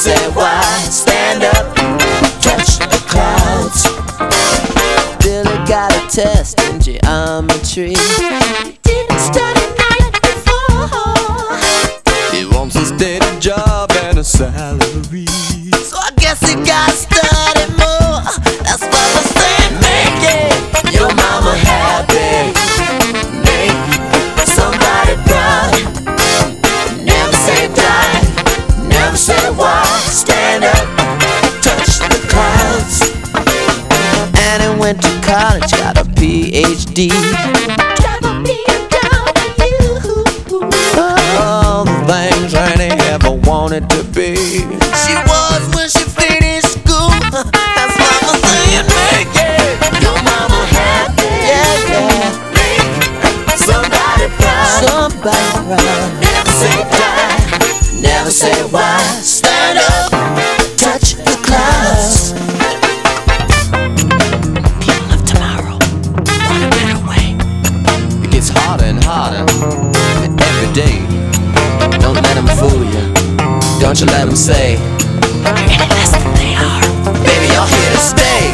say why. Stand up, touch the clouds. Billy got a test in geometry. Didn't study night before. He wants a steady job and a salary. So I guess he gotta study more. That's what I'm saying. Make it your mama happy. Make somebody proud. Never say die. Never say why. Stand up, touch the clouds. And he went to college, got a PhD. Never be down to you. All the things Annie ever wanted to be. She was when she finished school. That's mama saying, make it your mama happy. Yeah, yeah. Make somebody proud. Somebody proud. Never say die. Never say why. Stand up, touch the clouds. People of tomorrow want a better way. It gets harder and harder every day. Don't let them fool you. Don't you let them say you're any less than they are. Baby, you're here to stay.